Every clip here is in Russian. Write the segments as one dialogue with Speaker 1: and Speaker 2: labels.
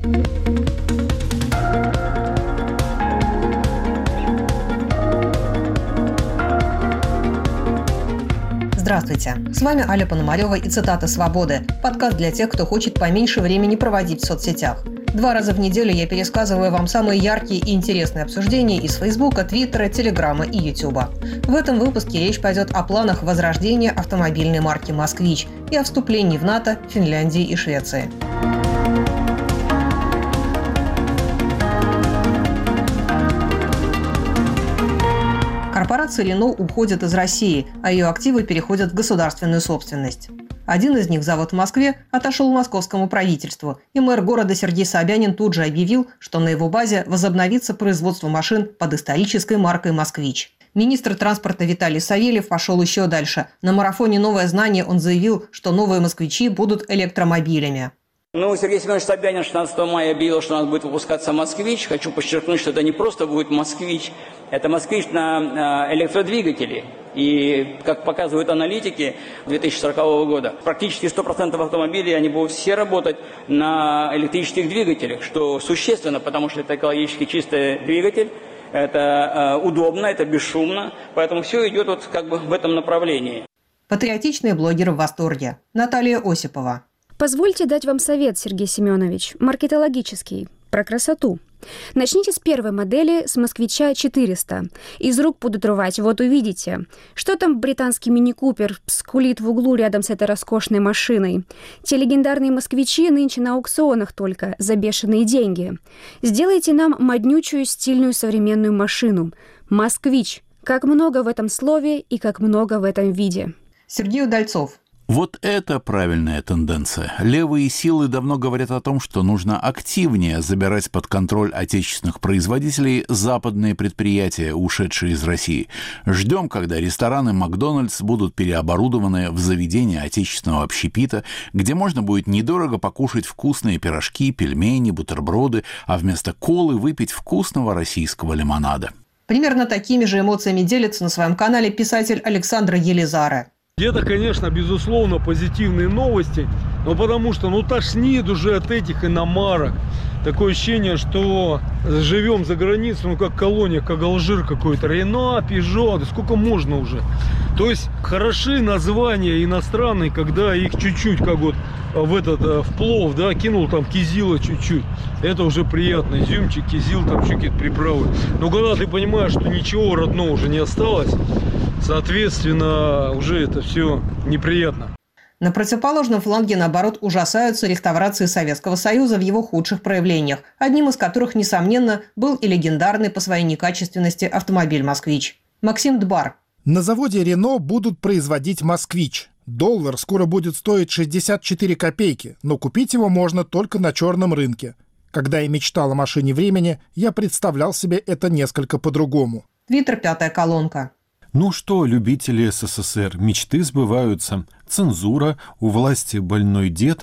Speaker 1: Здравствуйте, с вами Аля Пономарева и «Цитаты свободы» – подкаст для тех, кто хочет поменьше времени проводить в соцсетях. 2 раза в неделю я пересказываю вам самые яркие и интересные обсуждения из Фейсбука, Твиттера, Телеграма и Ютуба. В этом выпуске речь пойдет о планах возрождения автомобильной марки «Москвич» и о вступлении в НАТО Финляндии и Швеции. Корпорация Renault уходит из России, а ее активы переходят в государственную собственность. Один из них, завод в Москве, отошел московскому правительству, и мэр города Сергей Собянин тут же объявил, что на его базе возобновится производство машин под исторической маркой «Москвич». Министр транспорта Виталий Савельев пошел еще дальше. На марафоне «Новое знание» он заявил, что новые «Москвичи» будут электромобилями.
Speaker 2: Сергей Семенович Собянин 16 мая объявил, что у нас будет выпускаться «Москвич». Хочу подчеркнуть, что это не просто будет «Москвич», это «Москвич» на электродвигателе. И, как показывают аналитики 2040 года, практически 100% автомобилей, они будут все работать на электрических двигателях, что существенно, потому что это экологически чистый двигатель, это удобно, это бесшумно, поэтому все идет в этом направлении.
Speaker 1: Патриотичные блогеры в восторге. Наталья Осипова.
Speaker 3: Позвольте дать вам совет, Сергей Семенович, маркетологический, про красоту. Начните с первой модели, с «Москвича 400». Из рук будут рвать, вот увидите. Что там британский мини-купер скулит в углу рядом с этой роскошной машиной? Те легендарные «Москвичи» нынче на аукционах только, за бешеные деньги. Сделайте нам моднючую, стильную, современную машину. «Москвич». Как много в этом слове и как много в этом виде.
Speaker 1: Сергей Удальцов.
Speaker 4: Вот это правильная тенденция. Левые силы давно говорят о том, что нужно активнее забирать под контроль отечественных производителей западные предприятия, ушедшие из России. Ждем, когда рестораны «Макдональдс» будут переоборудованы в заведения отечественного общепита, где можно будет недорого покушать вкусные пирожки, пельмени, бутерброды, а вместо колы выпить вкусного российского лимонада.
Speaker 1: Примерно такими же эмоциями делится на своем канале писатель Александр Елизара.
Speaker 5: Это, конечно, безусловно, позитивные новости, но потому что, тошнит уже от этих иномарок. Такое ощущение, что живем за границей, как колония, как Алжир какой-то. Рено, Пежо, да сколько можно уже. То есть, хороши названия иностранные, когда их чуть-чуть, как вот в плов, кинул там кизила чуть-чуть. Это уже приятно. Изюмчик, кизил, там еще какие-то приправы. Но когда ты понимаешь, что ничего родного уже не осталось, соответственно, уже это все неприятно.
Speaker 1: На противоположном фланге, наоборот, ужасаются реставрации Советского Союза в его худших проявлениях, одним из которых, несомненно, был и легендарный по своей некачественности автомобиль «Москвич». Максим Дбар.
Speaker 6: На заводе Renault будут производить «Москвич». Доллар скоро будет стоить 64 копейки, но купить его можно только на черном рынке. Когда я мечтал о машине времени, я представлял себе это несколько по-другому.
Speaker 1: Твиттер, 5-я колонка.
Speaker 7: Ну что, любители СССР, мечты сбываются. Цензура, у власти больной дед,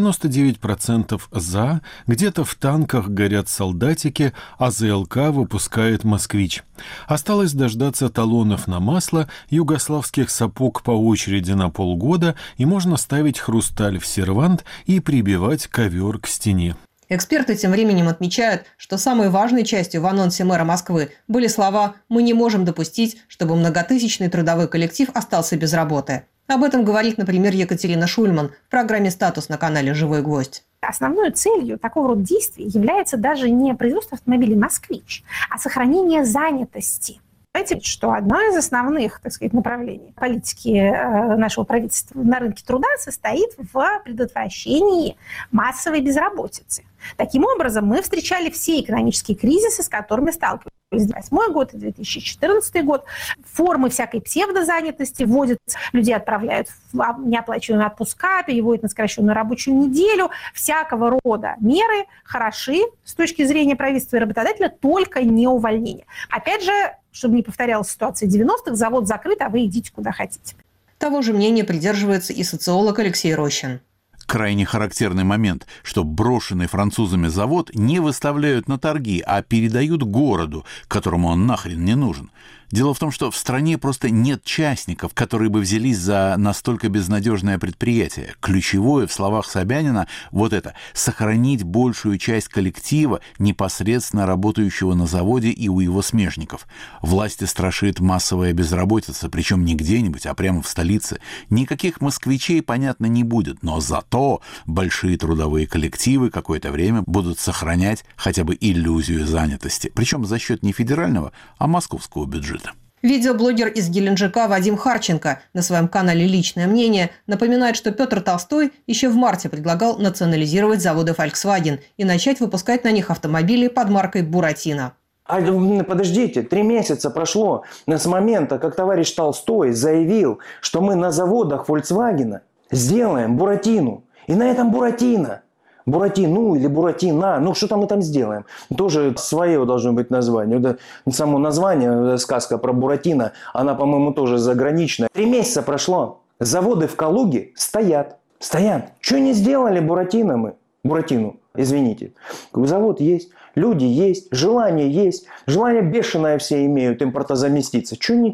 Speaker 7: 99% за, где-то в танках горят солдатики, а ЗЛК выпускает «Москвич». Осталось дождаться талонов на масло, югославских сапог по очереди на полгода, и можно ставить хрусталь в сервант и прибивать ковер к стене.
Speaker 1: Эксперты тем временем отмечают, что самой важной частью в анонсе мэра Москвы были слова «Мы не можем допустить, чтобы многотысячный трудовой коллектив остался без работы». Об этом говорит, например, Екатерина Шульман в программе «Статус» на канале «Живой гвоздь».
Speaker 8: Основной целью такого рода действий является даже не производство автомобилей «Москвич», а сохранение занятости. Знаете, что одно из основных, направлений политики нашего правительства на рынке труда состоит в предотвращении массовой безработицы. Таким образом, мы встречали все экономические кризисы, с которыми сталкивались. 2008 год и 2014 год. Формы всякой псевдозанятости вводятся, людей отправляют в неоплачиваемые отпуска, переводят на сокращенную рабочую неделю. Всякого рода меры хороши с точки зрения правительства и работодателя, только не увольнение. Опять же, чтобы не повторялась ситуация 90-х, завод закрыт, а вы идите куда хотите.
Speaker 1: Того же мнения придерживается и социолог Алексей Рощин.
Speaker 4: Крайне характерный момент, что брошенный французами завод не выставляют на торги, а передают городу, которому он нахрен не нужен. Дело в том, что в стране просто нет частников, которые бы взялись за настолько безнадежное предприятие. Ключевое в словах Собянина вот это – сохранить большую часть коллектива, непосредственно работающего на заводе и у его смежников. Власти страшит массовая безработица, причем не где-нибудь, а прямо в столице. Никаких москвичей, понятно, не будет, но зато большие трудовые коллективы какое-то время будут сохранять хотя бы иллюзию занятости. Причем за счет не федерального, а московского бюджета.
Speaker 1: Видеоблогер из Геленджика Вадим Харченко на своем канале «Личное мнение» напоминает, что Петр Толстой еще в марте предлагал национализировать заводы Volkswagen и начать выпускать на них автомобили под маркой «Буратино».
Speaker 9: А подождите, 3 месяца прошло с момента, как товарищ Толстой заявил, что мы на заводах Volkswagen сделаем Буратино. И на этом Буратино. Буратино или Буратино, ну что там мы там сделаем? Тоже свое должно быть название. Это само название, сказка про Буратино, она, по-моему, тоже заграничная. 3 месяца прошло. Заводы в Калуге стоят. Стоят. Что не сделали Буратино мы? Буратино, извините. Завод есть, люди есть, желание бешеное все имеют импортозаместиться.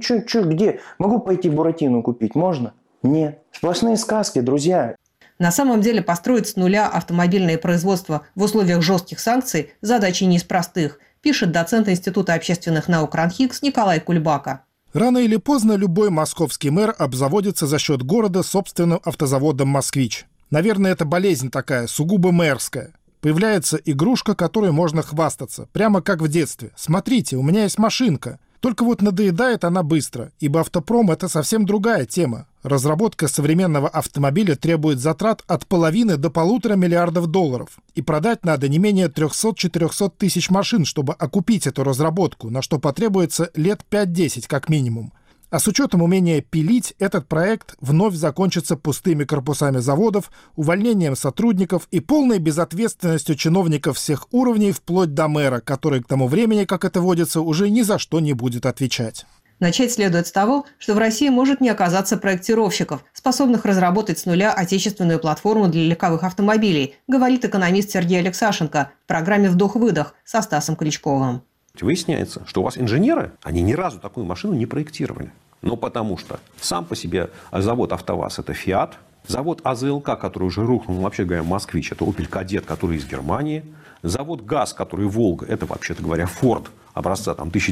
Speaker 9: Где? Могу пойти Буратино купить, можно? Нет. Сплошные сказки, друзья.
Speaker 1: На самом деле построить с нуля автомобильное производство в условиях жестких санкций – задача не из простых, пишет доцент Института общественных наук РАНХИКС Николай Кульбака.
Speaker 6: Рано или поздно любой московский мэр обзаводится за счет города собственным автозаводом «Москвич». Наверное, это болезнь такая, сугубо мэрская. Появляется игрушка, которой можно хвастаться, прямо как в детстве. Смотрите, у меня есть машинка. Только вот надоедает она быстро, ибо автопром – это совсем другая тема. Разработка современного автомобиля требует затрат от половины до 1,5 миллиарда $. И продать надо не менее 300-400 тысяч машин, чтобы окупить эту разработку, на что потребуется лет 5-10 как минимум. А с учетом умения пилить, этот проект вновь закончится пустыми корпусами заводов, увольнением сотрудников и полной безответственностью чиновников всех уровней вплоть до мэра, который к тому времени, как это водится, уже ни за что не будет отвечать.
Speaker 1: Начать следует с того, что в России может не оказаться проектировщиков, способных разработать с нуля отечественную платформу для легковых автомобилей, говорит экономист Сергей Алексашенко в программе «Вдох-выдох» со Стасом Крючковым.
Speaker 10: Выясняется, что у вас инженеры, они ни разу такую машину не проектировали. Ну, потому что сам по себе завод «АвтоВАЗ» – это «Фиат». Завод АЗЛК, который уже рухнул, вообще говоря, «Москвич», это «Опель Кадет», который из Германии. Завод «ГАЗ», который «Волга», это, вообще-то говоря, «Форд» образца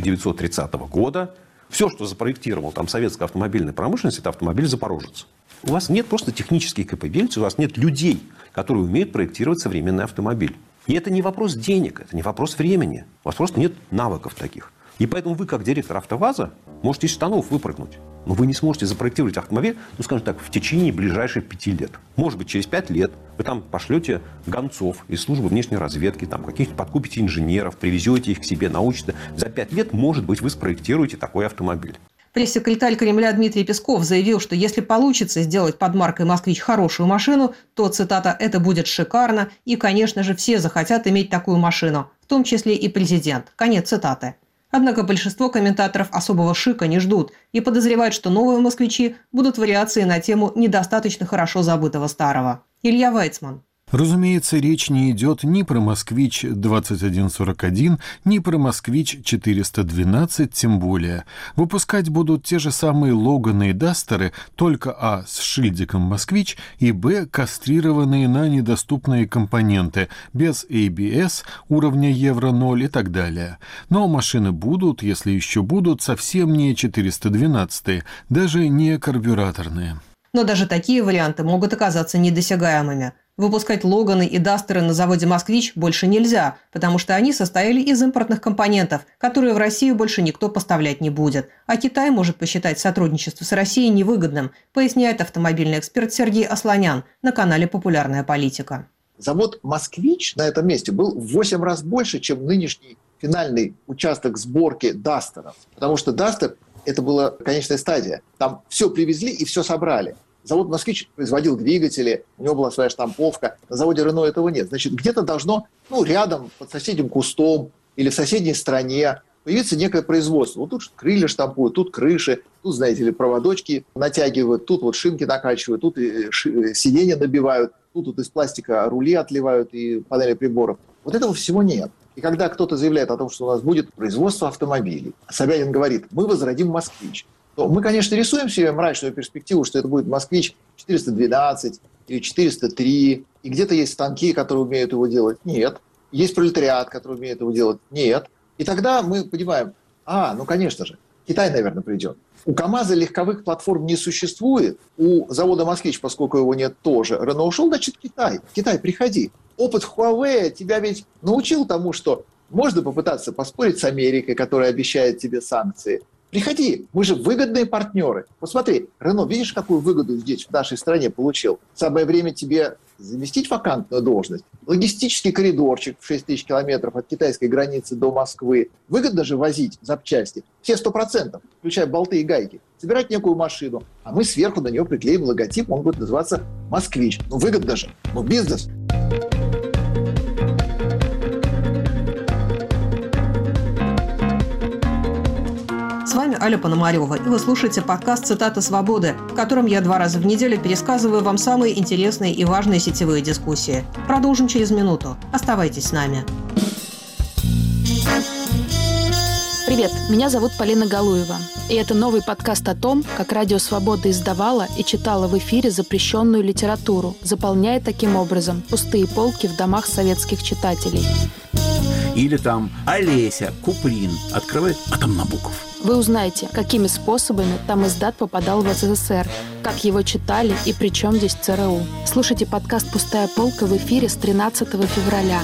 Speaker 10: 1930 года. Все, что запроектировал там советская автомобильная промышленность, это автомобиль «Запорожец». У вас нет просто технических capability, у вас нет людей, которые умеют проектировать современный автомобиль. И это не вопрос денег, это не вопрос времени. У вас просто нет навыков таких. И поэтому вы, как директор «АвтоВАЗа», можете из штанов выпрыгнуть. Но вы не сможете запроектировать автомобиль, ну, скажем так, в течение ближайших 5 лет. Может быть, через 5 лет вы там пошлете гонцов из службы внешней разведки, там каких-то подкупите инженеров, привезете их к себе, научите. За 5 лет, может быть, вы спроектируете такой автомобиль.
Speaker 1: Пресс-секретарь Кремля Дмитрий Песков заявил, что если получится сделать под маркой «Москвич» хорошую машину, то, цитата, «это будет шикарно, и, конечно же, все захотят иметь такую машину, в том числе и президент». Конец цитаты. Однако большинство комментаторов особого шика не ждут и подозревают, что новые «Москвичи» будут вариацией на тему недостаточно хорошо забытого старого. Илья Вайцман.
Speaker 7: Разумеется, речь не идет ни про «Москвич-2141», ни про «Москвич-412», тем более. Выпускать будут те же самые «Логаны» и «Дастеры», только а. с шильдиком «Москвич» и б. кастрированные на недоступные компоненты, без ABS, уровня Евро-0 и так далее. Но машины будут, если еще будут, совсем не 412-е, даже не карбюраторные.
Speaker 1: Но даже такие варианты могут оказаться недосягаемыми. Выпускать «Логаны» и «Дастеры» на заводе «Москвич» больше нельзя, потому что они состояли из импортных компонентов, которые в Россию больше никто поставлять не будет. А Китай может посчитать сотрудничество с Россией невыгодным, поясняет автомобильный эксперт Сергей Асланян на канале «Популярная политика».
Speaker 11: Завод «Москвич» на этом месте был в 8 раз больше, чем нынешний финальный участок сборки «Дастеров». Потому что «Дастер» – это была конечная стадия. Там все привезли и все собрали. Завод «Москвич» производил двигатели, у него была своя штамповка. На заводе «Рено» этого нет. Значит, где-то должно, рядом, под соседним кустом или в соседней стране появится некое производство. Вот тут крылья штампуют, тут крыши, тут, знаете ли, проводочки натягивают, тут вот шинки накачивают, тут сиденья набивают, тут вот из пластика рули отливают и панели приборов. Вот этого всего нет. И когда кто-то заявляет о том, что у нас будет производство автомобилей, Собянин говорит, мы возродим «Москвич», то мы, конечно, рисуем себе мрачную перспективу, что это будет «Москвич 412 или 403, и где-то есть станки, которые умеют его делать. Нет. Есть пролетариат, который умеет его делать. Нет. И тогда мы понимаем, ну, конечно же, Китай, наверное, придет. У КАМАЗа легковых платформ не существует, у завода «Москвич», поскольку его нет тоже, Рено ушел, значит, Китай. Китай, приходи. Опыт Huawei тебя ведь научил тому, что можно попытаться поспорить с Америкой, которая обещает тебе санкции. Приходи, мы же выгодные партнеры. Вот смотри, Рено, видишь, какую выгоду здесь, в нашей стране получил? Самое время тебе заместить вакантную должность. Логистический коридорчик в 6 тысяч километров от китайской границы до Москвы. Выгодно же возить запчасти. Все 100%, включая болты и гайки. Собирать некую машину, а мы сверху на нее приклеим логотип, он будет называться «Москвич». Ну, выгодно же. Ну, бизнес.
Speaker 1: С вами Аля Пономарева, и вы слушаете подкаст «Цитата свободы», в котором я 2 раза в неделю пересказываю вам самые интересные и важные сетевые дискуссии. Продолжим через минуту. Оставайтесь с нами.
Speaker 12: Привет, меня зовут Полина Галуева, и это новый подкаст о том, как Радио Свобода издавала и читала в эфире запрещенную литературу, заполняя таким образом пустые полки в домах советских читателей.
Speaker 4: Или там Олеся, Куприн открывает, а там Набоков.
Speaker 12: Вы узнаете, какими способами там издат попадал в СССР, как его читали и при чем здесь ЦРУ. Слушайте подкаст «Пустая полка» в эфире с 13 февраля.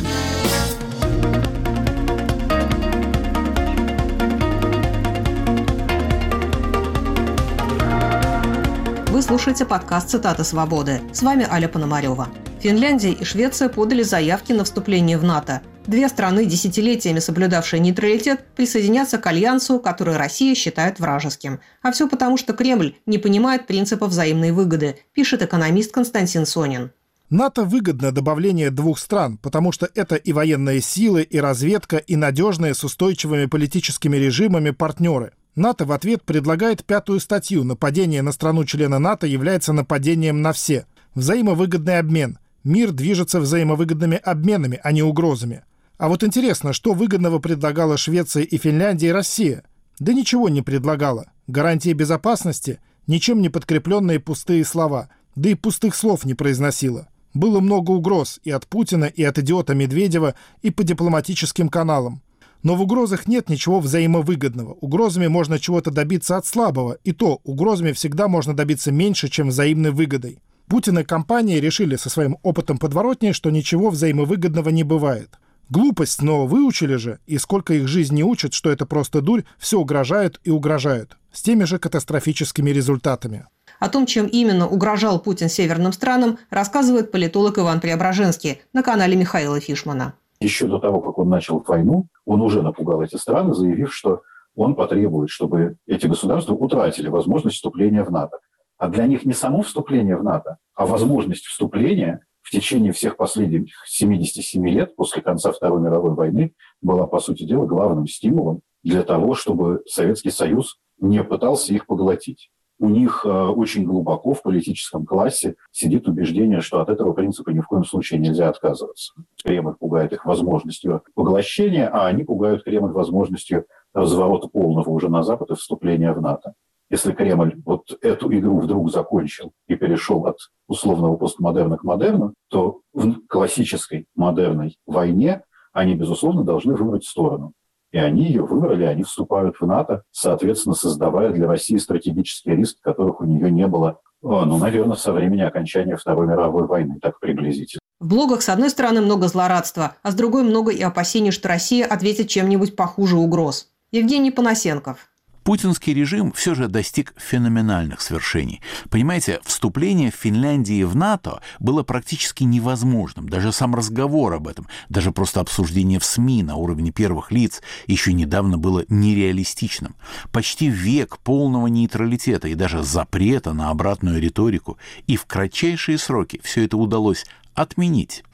Speaker 1: Вы слушаете подкаст «Цитата свободы». С вами Аля Пономарева. Финляндия и Швеция подали заявки на вступление в НАТО. 2 страны, десятилетиями соблюдавшие нейтралитет, присоединятся к альянсу, который Россия считает вражеским. А все потому, что Кремль не понимает принципа взаимной выгоды, пишет экономист Константин Сонин.
Speaker 6: НАТО выгодно добавление 2 стран, потому что это и военные силы, и разведка, и надежные с устойчивыми политическими режимами партнеры. НАТО в ответ предлагает 5-ю статью «Нападение на страну-члена НАТО является нападением на все». Взаимовыгодный обмен. Мир движется взаимовыгодными обменами, а не угрозами. А вот интересно, что выгодного предлагала Швеция и Финляндия и Россия? Да ничего не предлагала. Гарантии безопасности? Ничем не подкрепленные пустые слова. Да и пустых слов не произносила. Было много угроз и от Путина, и от идиота Медведева, и по дипломатическим каналам. Но в угрозах нет ничего взаимовыгодного. Угрозами можно чего-то добиться от слабого, и то угрозами всегда можно добиться меньше, чем взаимной выгодой. Путин и компания решили со своим опытом подворотни, что ничего взаимовыгодного не бывает. Глупость, но выучили же, и сколько их жизни учат, что это просто дурь, все угрожают и угрожают. С теми же катастрофическими результатами.
Speaker 1: О том, чем именно угрожал Путин северным странам, рассказывает политолог Иван Преображенский на канале Михаила Фишмана.
Speaker 13: Еще до того, как он начал войну, он уже напугал эти страны, заявив, что он потребует, чтобы эти государства утратили возможность вступления в НАТО. А для них не само вступление в НАТО, а возможность вступления в течение всех последних 77 лет после конца Второй мировой войны была, по сути дела, главным стимулом для того, чтобы Советский Союз не пытался их поглотить. У них очень глубоко в политическом классе сидит убеждение, что от этого принципа ни в коем случае нельзя отказываться. Кремль пугает их возможностью поглощения, а они пугают Кремль возможностью разворота полного уже на Запад и вступления в НАТО. Если Кремль вот эту игру вдруг закончил и перешел от условного постмодерна к модерну, то в классической модерной войне они, безусловно, должны выбрать сторону. И они ее выбрали, они вступают в НАТО, соответственно, создавая для России стратегические риски, которых у нее не было, наверное, со времени окончания Второй мировой войны, так приблизительно.
Speaker 1: В блогах, с одной стороны, много злорадства, а с другой много и опасений, что Россия ответит чем-нибудь похуже угроз. Евгений Панасенков.
Speaker 4: Путинский режим все же достиг феноменальных свершений. Понимаете, вступление Финляндии в НАТО было практически невозможным. Даже сам разговор об этом, даже просто обсуждение в СМИ на уровне первых лиц еще недавно было нереалистичным. Почти век полного нейтралитета и даже запрета на обратную риторику. И в кратчайшие сроки все это удалось отменить.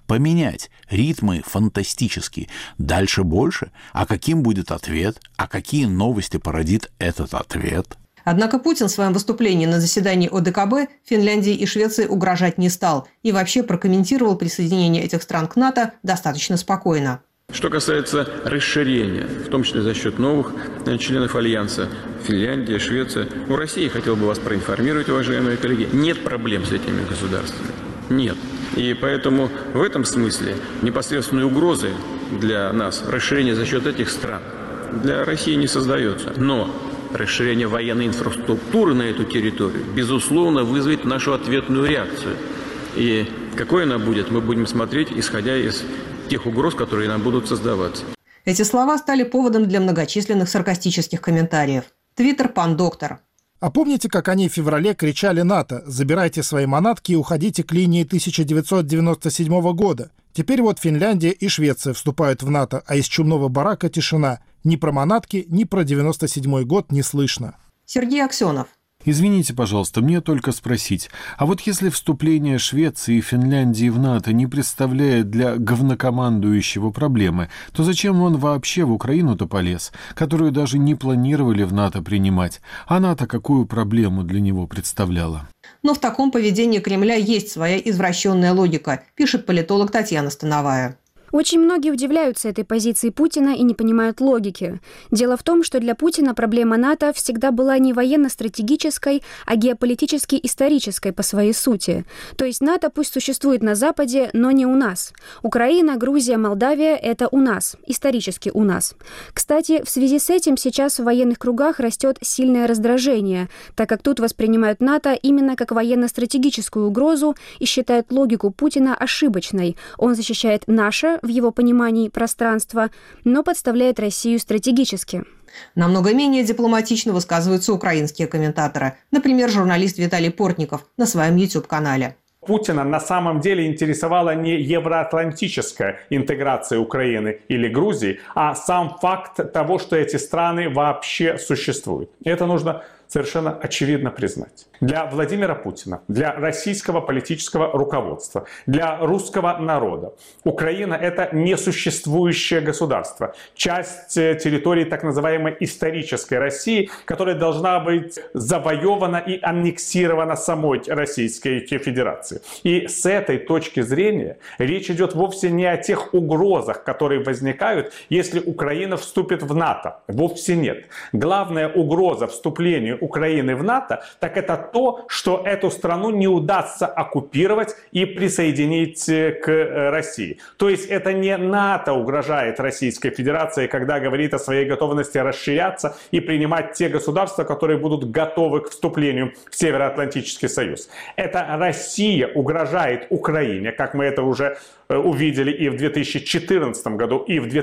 Speaker 4: поменять. Ритмы фантастические. Дальше больше. А каким будет ответ? А какие новости породит этот ответ?
Speaker 1: Однако Путин в своем выступлении на заседании ОДКБ Финляндии и Швеции угрожать не стал и вообще прокомментировал присоединение этих стран к НАТО достаточно спокойно.
Speaker 14: Что касается расширения, в том числе за счет новых членов Альянса, Финляндия, Швеция, у России, хотел бы вас проинформировать, уважаемые коллеги, нет проблем с этими государствами. Нет. И поэтому в этом смысле непосредственной угрозы для нас расширение за счет этих стран для России не создается. Но расширение военной инфраструктуры на эту территорию, безусловно, вызовет нашу ответную реакцию. И какой она будет, мы будем смотреть, исходя из тех угроз, которые нам будут создаваться.
Speaker 1: Эти слова стали поводом для многочисленных саркастических комментариев. Твиттер «Пан Доктор».
Speaker 6: А помните, как они в феврале кричали НАТО: «Забирайте свои манатки и уходите к линии 1997 года». Теперь вот Финляндия и Швеция вступают в НАТО, а из чумного барака тишина. Ни про манатки, ни про 97 год не слышно.
Speaker 1: Сергей Аксенов.
Speaker 7: Извините, пожалуйста, мне только спросить, а вот если вступление Швеции и Финляндии в НАТО не представляет для главнокомандующего проблемы, то зачем он вообще в Украину-то полез, которую даже не планировали в НАТО принимать? А НАТО какую проблему для него представляла?
Speaker 1: Но в таком поведении Кремля есть своя извращенная логика, пишет политолог Татьяна Становая.
Speaker 3: Очень многие удивляются этой позиции Путина и не понимают логики. Дело в том, что для Путина проблема НАТО всегда была не военно-стратегической, а геополитически-исторической по своей сути. То есть НАТО пусть существует на Западе, но не у нас. Украина, Грузия, Молдавия – это у нас, исторически у нас. Кстати, в связи с этим сейчас в военных кругах растет сильное раздражение, так как тут воспринимают НАТО именно как военно-стратегическую угрозу и считают логику Путина ошибочной. Он защищает наше, в его понимании, пространство, но подставляет Россию стратегически.
Speaker 1: Намного менее дипломатично высказываются украинские комментаторы. Например, журналист Виталий Портников на своем YouTube-канале.
Speaker 15: Путина на самом деле интересовала не евроатлантическая интеграция Украины или Грузии, а сам факт того, что эти страны вообще существуют. Это нужно совершенно очевидно признать. Для Владимира Путина, для российского политического руководства, для русского народа Украина – это несуществующее государство, часть территории так называемой исторической России, которая должна быть завоевана и аннексирована самой Российской Федерацией. И с этой точки зрения речь идет вовсе не о тех угрозах, которые возникают, если Украина вступит в НАТО. Вовсе нет. Главная угроза вступления Украины в НАТО, так это то, что эту страну не удастся оккупировать и присоединить к России. То есть это не НАТО угрожает Российской Федерации, когда говорит о своей готовности расширяться и принимать те государства, которые будут готовы к вступлению в Североатлантический Союз. Это Россия угрожает Украине, как мы это уже увидели и в 2014 году, и в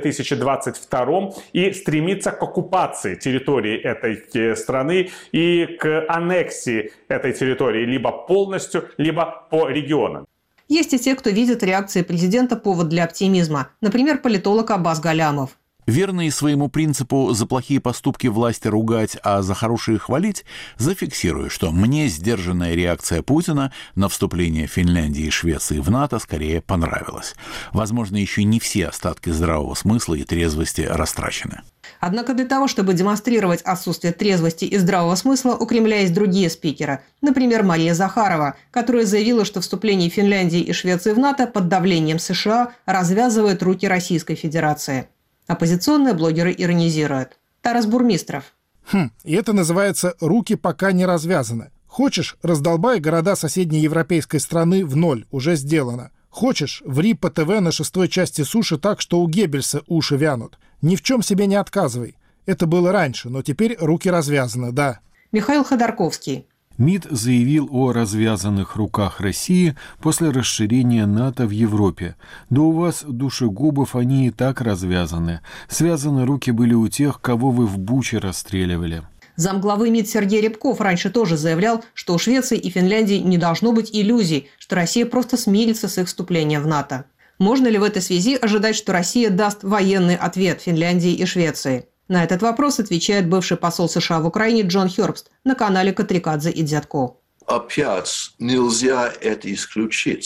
Speaker 15: 2022, и стремится к оккупации территории этой страны и к аннексии этой территории либо полностью, либо по регионам.
Speaker 1: Есть и те, кто видит в реакции президента повод для оптимизма. Например, политолог Аббас Галямов.
Speaker 4: Верные своему принципу «за плохие поступки власти ругать, а за хорошие хвалить», зафиксирую, что мне сдержанная реакция Путина на вступление Финляндии и Швеции в НАТО скорее понравилась. Возможно, еще не все остатки здравого смысла и трезвости растрачены.
Speaker 1: Однако для того, чтобы демонстрировать отсутствие трезвости и здравого смысла, у Кремля есть другие спикеры. Например, Мария Захарова, которая заявила, что вступление Финляндии и Швеции в НАТО под давлением США развязывает руки Российской Федерации. Оппозиционные блогеры иронизируют. Тарас Бурмистров.
Speaker 6: И это называется «руки пока не развязаны». Хочешь, раздолбай города соседней европейской страны в ноль, уже сделано. Хочешь, ври по ТВ на 6-й части суши так, что у Геббельса уши вянут. Ни в чем себе не отказывай. Это было раньше, но теперь руки развязаны, да.
Speaker 1: Михаил Ходорковский.
Speaker 7: МИД заявил о развязанных руках России после расширения НАТО в Европе. Да у вас, душегубов, они и так развязаны. Связаны руки были у тех, кого вы в Буче расстреливали.
Speaker 1: Замглавы МИД Сергей Рябков раньше тоже заявлял, что у Швеции и Финляндии не должно быть иллюзий, что Россия просто смирится с их вступлением в НАТО. Можно ли в этой связи ожидать, что Россия даст военный ответ Финляндии и Швеции? На этот вопрос отвечает бывший посол США в Украине Джон Хёрбст на канале Катрикадзе и Дзятко.
Speaker 16: Опять нельзя это исключить.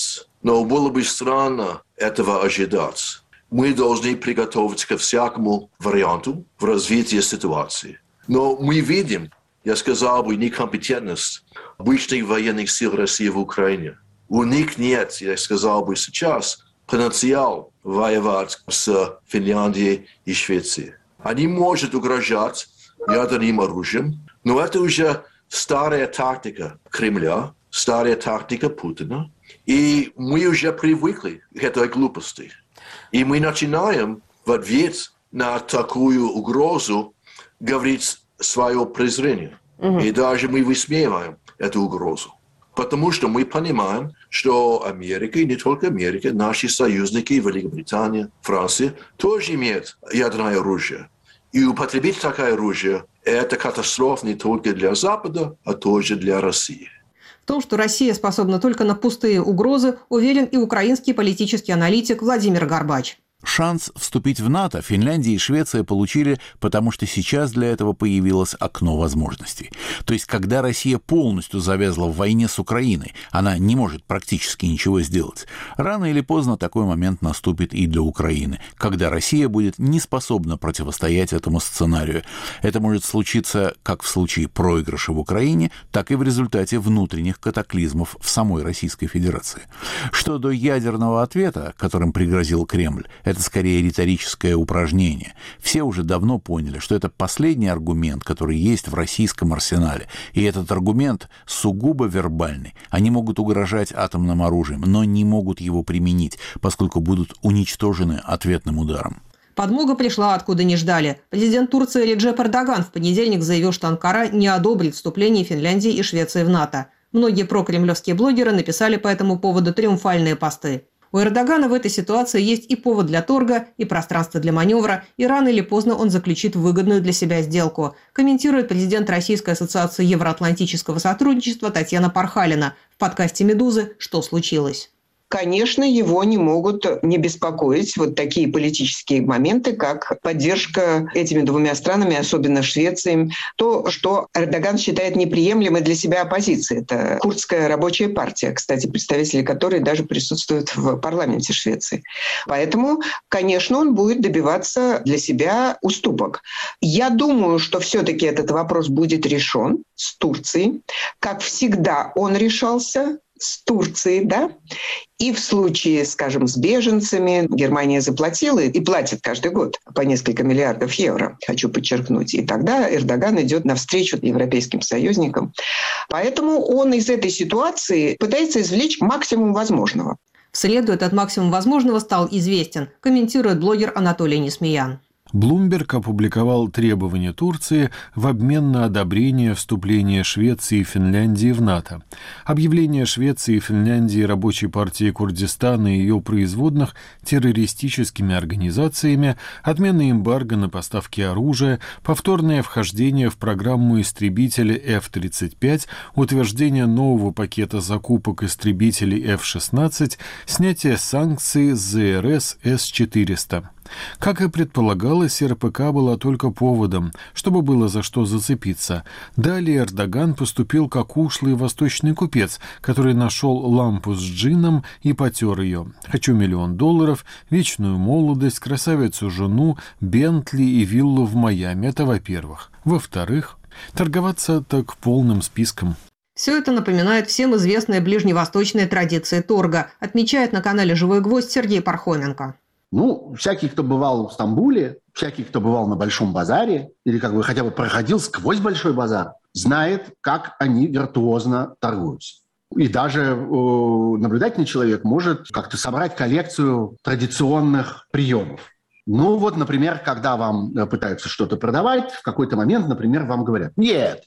Speaker 16: Но было бы странно этого ожидать. Мы должны приготовиться ко всякому варианту в развитии ситуации. Но мы видим, я сказал бы, некомпетентность обычных военных сил России в Украине. У них нет, я сказал бы сейчас, потенциал воевать с Финляндией и Швецией. Они могут угрожать ядерным оружием, но это уже старая тактика Кремля, старая тактика Путина. И мы уже привыкли к этой глупости. И мы начинаем в ответ на такую угрозу говорить свое презрение. И даже мы высмеиваем эту угрозу. Потому что мы понимаем, что Америка, и не только Америка, наши союзники, Великобритания, Франция, тоже имеют ядерное оружие. И употребить такое оружие – это катастрофа не только для Запада, а тоже для России.
Speaker 1: В том, что Россия способна только на пустые угрозы, уверен и украинский политический аналитик Владимир Горбач.
Speaker 4: Шанс вступить в НАТО Финляндия и Швеция получили, потому что сейчас для этого появилось окно возможностей. То есть, когда Россия полностью завязла в войне с Украиной, она не может практически ничего сделать. Рано или поздно такой момент наступит и для Украины, когда Россия будет не способна противостоять этому сценарию. Это может случиться как в случае проигрыша в Украине, так и в результате внутренних катаклизмов в самой Российской Федерации. Что до ядерного ответа, которым пригрозил Кремль, это скорее риторическое упражнение. Все уже давно поняли, что это последний аргумент, который есть в российском арсенале. И этот аргумент сугубо вербальный. Они могут угрожать атомным оружием, но не могут его применить, поскольку будут уничтожены ответным ударом.
Speaker 1: Подмога пришла, откуда не ждали. Президент Турции Реджеп Эрдоган в понедельник заявил, что Анкара не одобрит вступление Финляндии и Швеции в НАТО. Многие прокремлевские блогеры написали по этому поводу триумфальные посты. У Эрдогана в этой ситуации есть и повод для торга, и пространство для маневра, и рано или поздно он заключит выгодную для себя сделку, комментирует президент Российской ассоциации евроатлантического сотрудничества Татьяна Пархалина в подкасте «Медузы. Что случилось?».
Speaker 17: Конечно, его не могут не беспокоить вот такие политические моменты, как поддержка этими двумя странами, особенно Швецией, то, что Эрдоган считает неприемлемой для себя оппозицией. Это Курдская рабочая партия, кстати, представители которой даже присутствуют в парламенте Швеции. Поэтому, конечно, он будет добиваться для себя уступок. Я думаю, что все-таки этот вопрос будет решен с Турцией. Как всегда, он решался с Турцией, да, и в случае, скажем, с беженцами Германия заплатила и платит каждый год по несколько миллиардов евро, хочу подчеркнуть. И тогда Эрдоган идет навстречу европейским союзникам. Поэтому он из этой ситуации пытается извлечь максимум возможного.
Speaker 1: В среду этот максимум возможного стал известен, комментирует блогер Анатолий Несмеян.
Speaker 7: Bloomberg опубликовал требования Турции в обмен на одобрение вступления Швеции и Финляндии в НАТО. Объявление Швеции и Финляндии Рабочей партии Курдистана и ее производных террористическими организациями, отмена эмбарго на поставки оружия, повторное вхождение в программу истребителей F-35, утверждение нового пакета закупок истребителей F-16, снятие санкций с ЗРС С-400. Как и предполагалось, РПК была только поводом, чтобы было за что зацепиться. Далее Эрдоган поступил как ушлый восточный купец, который нашел лампу с джином и потер ее. «Хочу $1 миллион, вечную молодость, красавицу-жену, Бентли и виллу в Майами». Это во-первых. Во-вторых, торговаться так полным списком.
Speaker 1: Все это напоминает всем известные ближневосточные традиции торга, отмечает на канале «Живой гвоздь» Сергей Пархоменко.
Speaker 18: Всякий, кто бывал в Стамбуле, всякий, кто бывал на Большом базаре или хотя бы проходил сквозь Большой базар, знает, как они виртуозно торгуются. И даже наблюдательный человек может как-то собрать коллекцию традиционных приемов. Например, когда вам пытаются что-то продавать, в какой-то момент, например, вам говорят: нет,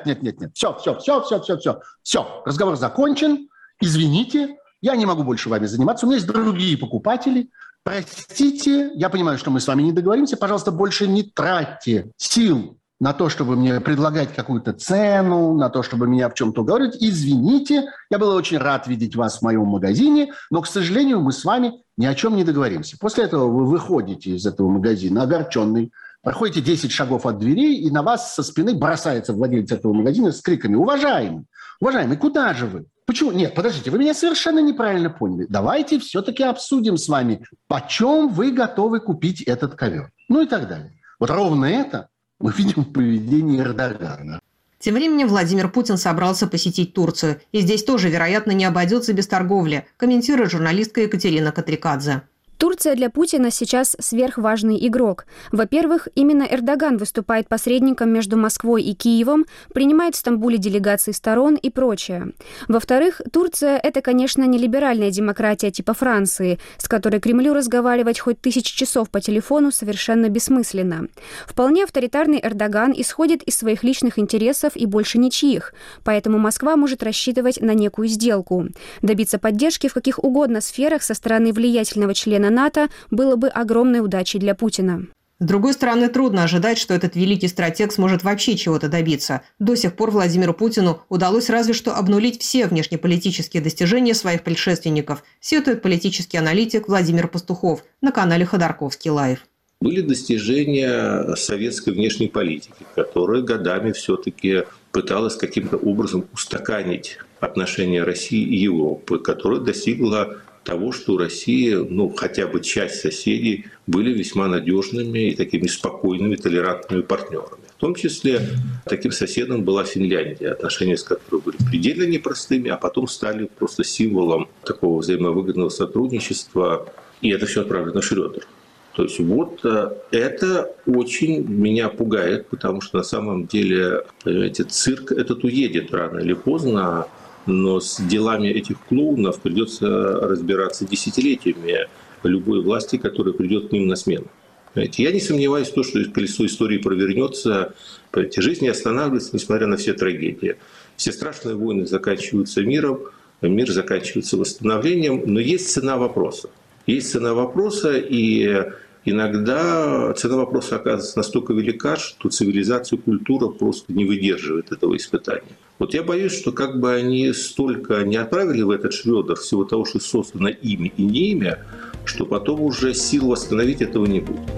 Speaker 18: все, разговор закончен, извините, я не могу больше вами заниматься, у меня есть другие покупатели. Простите, я понимаю, что мы с вами не договоримся. Пожалуйста, больше не тратьте сил на то, чтобы мне предлагать какую-то цену, на то, чтобы меня в чем-то уговорить. Извините, я был очень рад видеть вас в моем магазине, но, к сожалению, мы с вами ни о чем не договоримся. После этого вы выходите из этого магазина огорченный, проходите 10 шагов от дверей, и на вас со спины бросается владелец этого магазина с криками: уважаемый, куда же вы? Почему? Нет, подождите, вы меня совершенно неправильно поняли. Давайте все-таки обсудим с вами, почем вы готовы купить этот ковер. Ну и так далее. Вот ровно это мы видим в поведении Эрдогана.
Speaker 1: Тем временем Владимир Путин собрался посетить Турцию. И здесь тоже, вероятно, не обойдется без торговли, комментирует журналистка Екатерина Катрикадзе.
Speaker 3: Турция для Путина сейчас сверхважный игрок. Во-первых, именно Эрдоган выступает посредником между Москвой и Киевом, принимает в Стамбуле делегации сторон и прочее. Во-вторых, Турция – это, конечно, не либеральная демократия типа Франции, с которой Кремлю разговаривать хоть 1000 часов по телефону совершенно бессмысленно. Вполне авторитарный Эрдоган исходит из своих личных интересов и больше ничьих, поэтому Москва может рассчитывать на некую сделку. Добиться поддержки в каких угодно сферах со стороны влиятельного члена НАТО было бы огромной удачей для Путина.
Speaker 1: С другой стороны, трудно ожидать, что этот великий стратег сможет вообще чего-то добиться. До сих пор Владимиру Путину удалось разве что обнулить все внешнеполитические достижения своих предшественников, сетует политический аналитик Владимир Пастухов на канале Ходорковский Лайв.
Speaker 19: Были достижения советской внешней политики, которая годами все-таки пыталась каким-то образом устаканить отношения России и Европы, которая достигла того, что у России, хотя бы часть соседей были весьма надежными и такими спокойными, толерантными партнерами. В том числе таким соседом была Финляндия, отношения с которой были предельно непростыми, а потом стали просто символом такого взаимовыгодного сотрудничества. И это все отправлено на Шрёдер. То есть вот это очень меня пугает, потому что на самом деле, понимаете, цирк этот уедет рано или поздно, но с делами этих клоунов придется разбираться десятилетиями любой власти, которая придет к ним на смену. Понимаете? Я не сомневаюсь в том, что колесо истории провернется. Понимаете? Жизнь не останавливается, несмотря на все трагедии. Все страшные войны заканчиваются миром, мир заканчивается восстановлением, но есть цена вопроса. Есть цена вопроса, и иногда цена вопроса оказывается настолько велика, что цивилизация и культура просто не выдерживает этого испытания. Вот я боюсь, что как бы они столько не отправили в этот Шрёдер всего того, что создано ими и не ими, что потом уже сил восстановить этого не будет.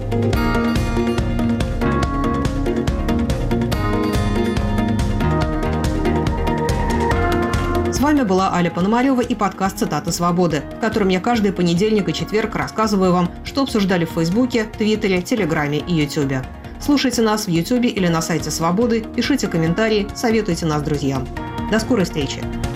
Speaker 1: С вами была Аля Пономарёва и подкаст «Цитаты свободы», в котором я каждый понедельник и четверг рассказываю вам, что обсуждали в Фейсбуке, Твиттере, Телеграме и Ютубе. Слушайте нас в Ютубе или на сайте Свободы, пишите комментарии, советуйте нас друзьям. До скорой встречи!